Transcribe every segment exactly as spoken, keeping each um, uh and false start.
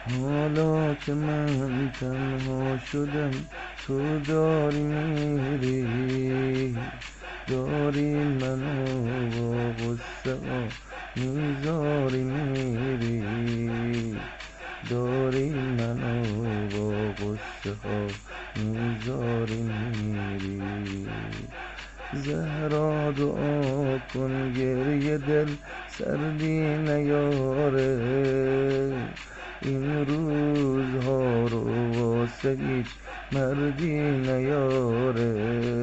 حالا که من تنها شدم تو داری میری، داری منو با غصه ها میذاری میری، داری منو با غصه ها میذاری میری. زهرا دعا کن گریه دل سردی نیاره، این روزها رو واسه هیچ مردی نیاره،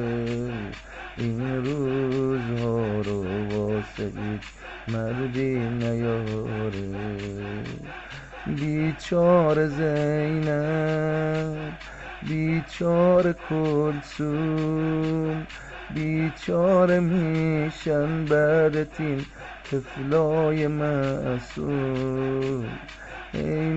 این روزها رو واسه هیچ مردی نیاره. بیچاره زینب، بیچاره کلثوم، بیچاره میشن بعدت این طفلای معصوم. ای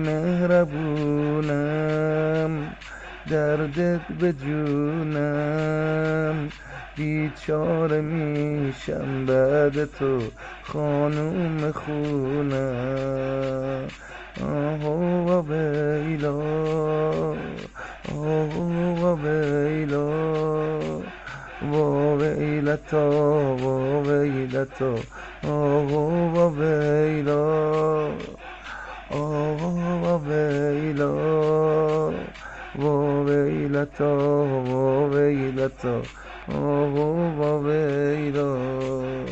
مهربونم دردت به جونم، بیچاره میشم بعد تو خانوم خونم. آه و ویلا، آه و ویلا، وا ویلتا وا ویلتا، آه و ویلا، آه و ویلا، وا ویلتا وا ویلتا، آه و ویلا.